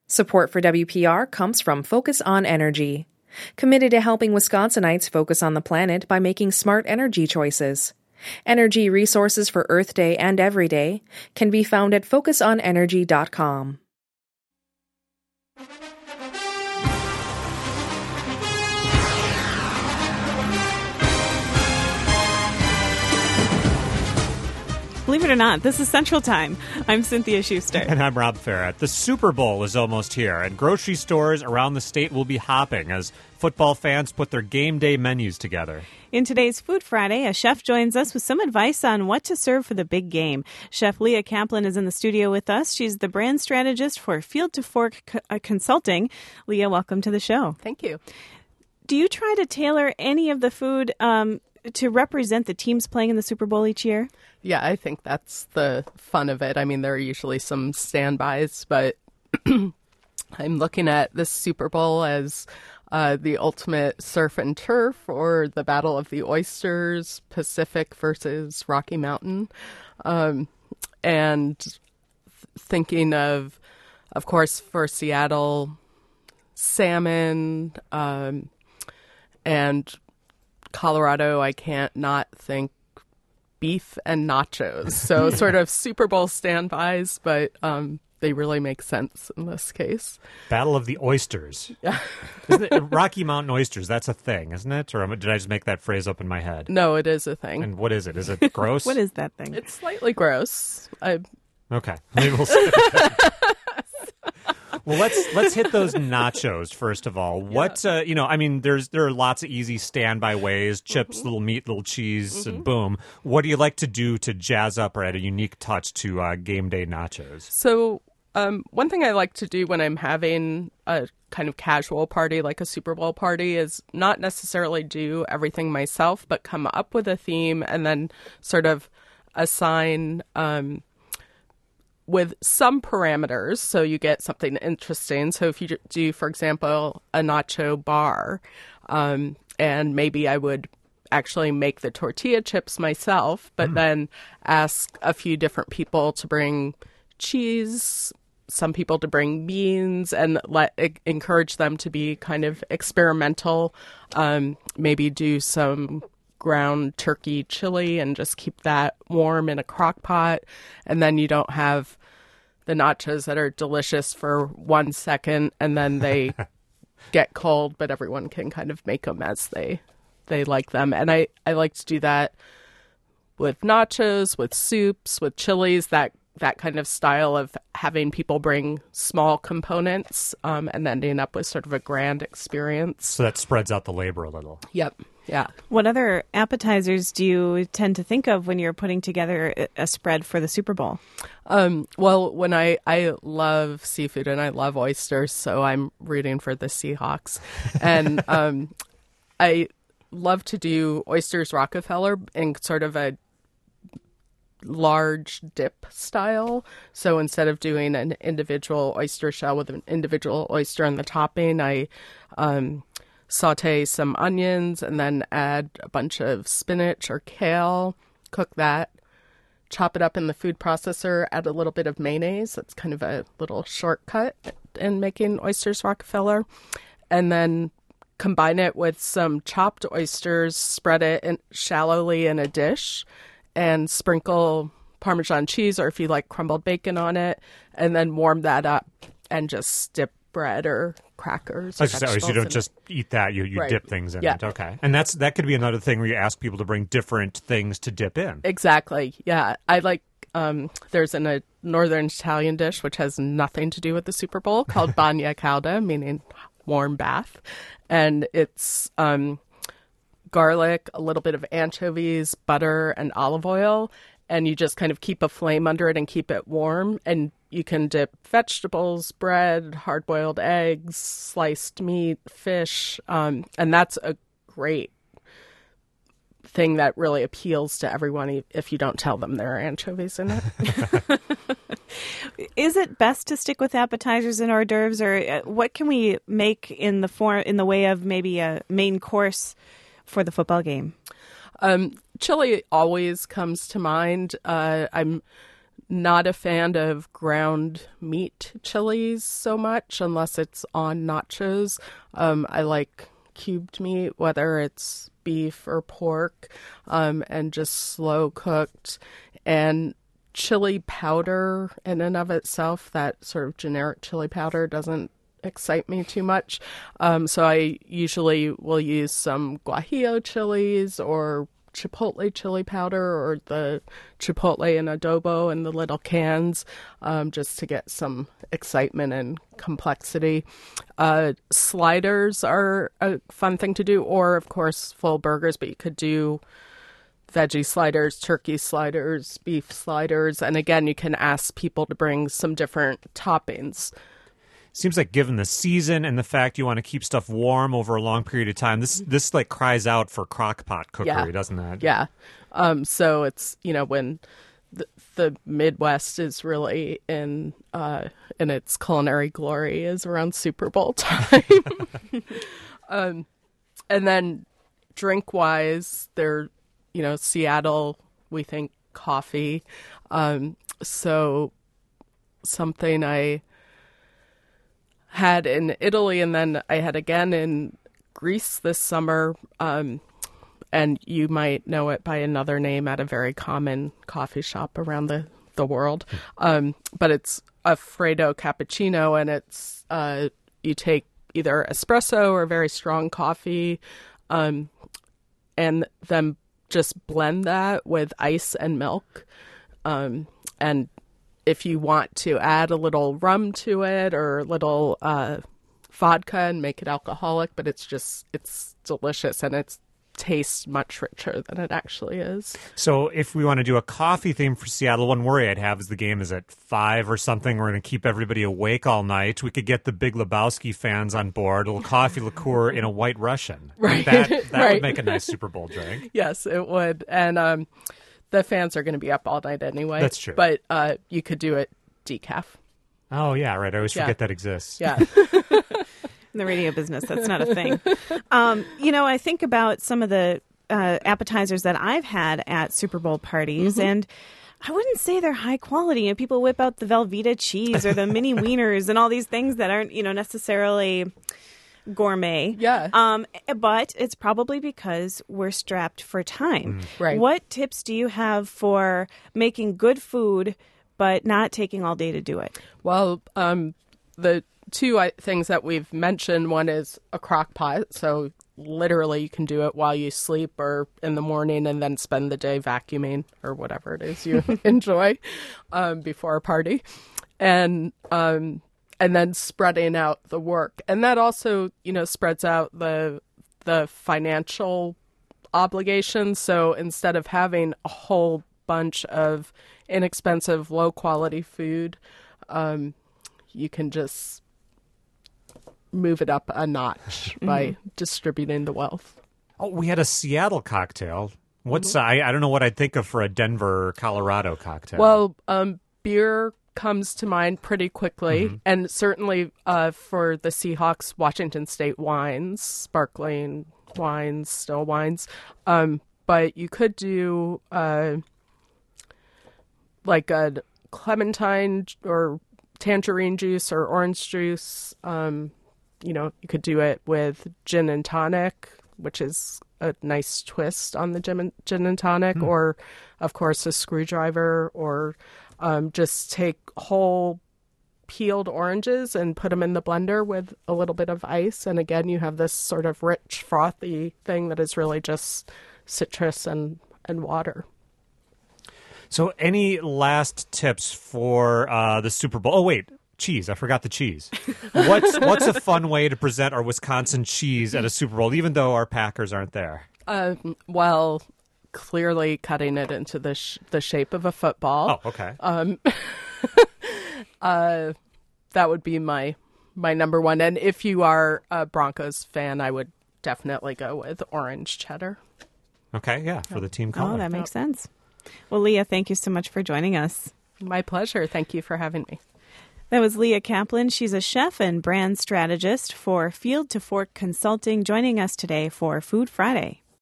Support for WPR comes from Focus on Energy, committed to helping Wisconsinites focus on the planet by making smart energy choices. Energy resources for Earth Day and every day can be found at focusonenergy.com. Believe it or not, this is Central Time. I'm Cynthia Schuster. And I'm Rob Farrett. The Super Bowl is almost here, and grocery stores around the state will be hopping as football fans put their game day menus together. In today's Food Friday, a chef joins us with some advice on what to serve for the big game. Chef Leah Kaplan is in the studio with us. She's the brand strategist for Field to Fork Consulting. Leah, welcome to the show. Thank you. Do you try to tailor any of the food to represent the teams playing in the Super Bowl each year? Yeah, I think that's the fun of it. I mean, there are usually some standbys, but I'm looking at this Super Bowl as the ultimate surf and turf, or the Battle of the Oysters, Pacific versus Rocky Mountain. And thinking of course, for Seattle, salmon, and Colorado, I can't not think beef and nachos. So sort of Super Bowl standbys, but they really make sense in this case. Battle of the Oysters. Yeah. Rocky Mountain oysters, that's a thing, isn't it? Or did I just make that phrase up in my head? No, it is a thing. And what is it? Is it gross? What is that thing? It's slightly gross. Okay. Maybe we'll see. Well, let's hit those nachos first of all. Yeah. What there are lots of easy standby ways: chips, little meat, little cheese, and boom. What do you like to do to jazz up or add a unique touch to game day nachos? So one thing I like to do when I'm having a kind of casual party like a Super Bowl party is not necessarily do everything myself, but come up with a theme and then sort of assign with some parameters, so you get something interesting. So if you do, for example, a nacho bar, and maybe I would actually make the tortilla chips myself, but then ask a few different people to bring cheese, some people to bring beans, and encourage them to be kind of experimental. Maybe do some ground turkey chili and just keep that warm in a crock pot. And then you don't have the nachos that are delicious for 1 second and then they get cold, but everyone can kind of make them as they like them. And I like to do that with nachos, with soups, with chilies, that kind of style of having people bring small components and ending up with sort of a grand experience. So that spreads out the labor a little. Yep. Yeah. What other appetizers do you tend to think of when you're putting together a spread for the Super Bowl? Well, when I love seafood and I love oysters, so I'm rooting for the Seahawks. And I love to do oysters Rockefeller in sort of a large dip style. So instead of doing an individual oyster shell with an individual oyster in the topping, I saute some onions and then add a bunch of spinach or kale, cook that, chop it up in the food processor, add a little bit of mayonnaise. That's kind of a little shortcut in making oysters Rockefeller. And then combine it with some chopped oysters, spread it shallowly in a dish, and sprinkle Parmesan cheese, or if you like crumbled bacon on it, and then warm that up and just dip bread or crackers. So you don't just eat that, you Right. dip things in Yeah. it. Okay. And that could be another thing where you ask people to bring different things to dip in. Exactly. Yeah. I like, there's a northern Italian dish, which has nothing to do with the Super Bowl, called bagna calda, meaning warm bath. And it's garlic, a little bit of anchovies, butter, and olive oil. And you just kind of keep a flame under it and keep it warm. And you can dip vegetables, bread, hard-boiled eggs, sliced meat, fish. And that's a great thing that really appeals to everyone if you don't tell them there are anchovies in it. Is it best to stick with appetizers and hors d'oeuvres, or what can we make in the way of maybe a main course for the football game? Chili always comes to mind. I'm not a fan of ground meat chilies so much unless it's on nachos. I like cubed meat, whether it's beef or pork, and just slow cooked. And chili powder in and of itself, that sort of generic chili powder, doesn't excite me too much. So I usually will use some guajillo chilies or chipotle chili powder, or the chipotle and adobo in the little cans, just to get some excitement and complexity. Sliders are a fun thing to do, or of course full burgers, but you could do veggie sliders, turkey sliders, beef sliders, and again, you can ask people to bring some different toppings. Seems like given the season and the fact you want to keep stuff warm over a long period of time, this like cries out for crock pot cookery, doesn't that? Yeah. So it's, when the Midwest is really in its culinary glory is around Super Bowl time. And then drink wise, they're, Seattle, we think coffee. So something I had in Italy, and then I had again in Greece this summer, and you might know it by another name at a very common coffee shop around the world. But it's a Freddo cappuccino, and it's you take either espresso or very strong coffee, and then just blend that with ice and milk, and if you want to add a little rum to it or a little vodka and make it alcoholic, but it's delicious, and it tastes much richer than it actually is. So if we want to do a coffee theme for Seattle, one worry I'd have is the game is at 5 or something. We're going to keep everybody awake all night. We could get the Big Lebowski fans on board, a little coffee liqueur in a White Russian. Right. That Right. would make a nice Super Bowl drink. Yes, it would. And the fans are going to be up all night anyway. That's true. But you could do it decaf. Oh, yeah, right. I always forget that exists. Yeah. In the radio business, that's not a thing. I think about some of the appetizers that I've had at Super Bowl parties, and I wouldn't say they're high quality. And people whip out the Velveeta cheese or the mini wieners and all these things that aren't, necessarily gourmet. Yeah. But it's probably because we're strapped for time. Right. What tips do you have for making good food but not taking all day to do it? Well, the two things that we've mentioned, one is a crock pot. So literally you can do it while you sleep or in the morning, and then spend the day vacuuming or whatever it is you enjoy before a party. And then spreading out the work. And that also, spreads out the financial obligations. So instead of having a whole bunch of inexpensive, low-quality food, you can just move it up a notch by distributing the wealth. Oh, we had a Seattle cocktail. What's I don't know what I'd think of for a Denver, Colorado cocktail. Well, beer comes to mind pretty quickly, and certainly for the Seahawks, Washington State wines, sparkling wines, still wines. But you could do like a clementine or tangerine juice or orange juice. You could do it with gin and tonic, which is a nice twist on the gin and tonic, or, of course, a screwdriver, or just take whole peeled oranges and put them in the blender with a little bit of ice. And again, you have this sort of rich, frothy thing that is really just citrus and water. So any last tips for the Super Bowl? Oh, wait. Cheese. I forgot the cheese. What's a fun way to present our Wisconsin cheese at a Super Bowl, even though our Packers aren't there? Well, clearly cutting it into the shape of a football. Oh, okay. That would be my number one. And if you are a Broncos fan, I would definitely go with orange cheddar. Okay, yeah, for the team color. Oh, that makes sense. Well, Leah, thank you so much for joining us. My pleasure. Thank you for having me. That was Leah Kaplan. She's a chef and brand strategist for Field to Fork Consulting, joining us today for Food Friday.